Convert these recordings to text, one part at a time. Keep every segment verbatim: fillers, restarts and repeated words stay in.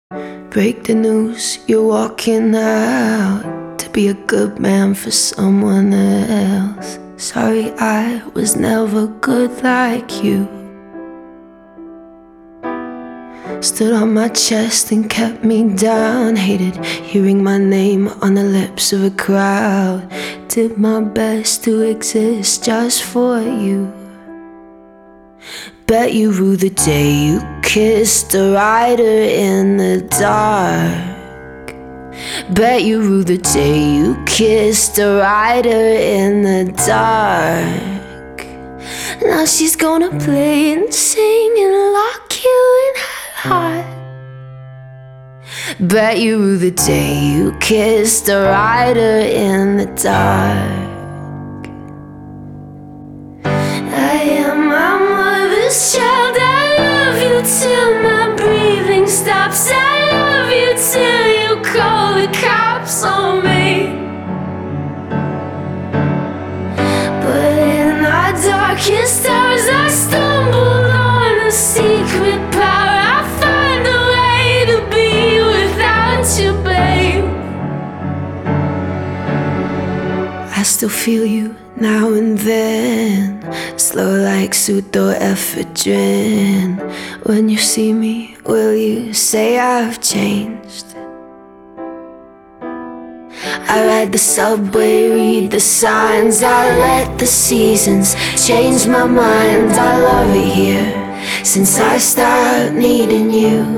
Break the news, you're walking out to be a good man for someone else. Sorry, I was never good like you. Stood on my chest and kept me down. Hated hearing my name on the lips of a crowd. Did my best to exist just for you. Bet you rue the day you kissed a rider in the dark. Bet you rue the day you kissed a rider in the dark. Now she's gonna play and sing and lock you in her heart. Bet you rue the day you kissed a rider in the dark. I am my mother's child. I love you till my breathing stops. I love you till you call the cops on me. But in our darkest hours I stumbled on a secret power. I find a way to be without you, babe. I still feel you now and then, slow like pseudoephedrine. When you see me, will you say I've changed? I ride the subway, read the signs. I let the seasons change my mind. I love it here since I stopped needing you.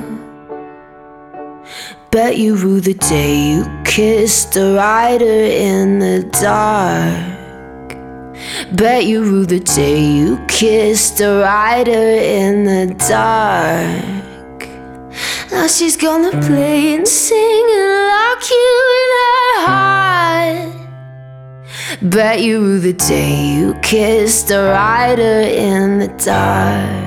Bet you rue the day you kissed a rider in the dark. Bet you rue the day you kissed a rider in the dark. Now she's gonna play and sing and lock you in her heart. Bet you rue the day you kissed a rider in the dark.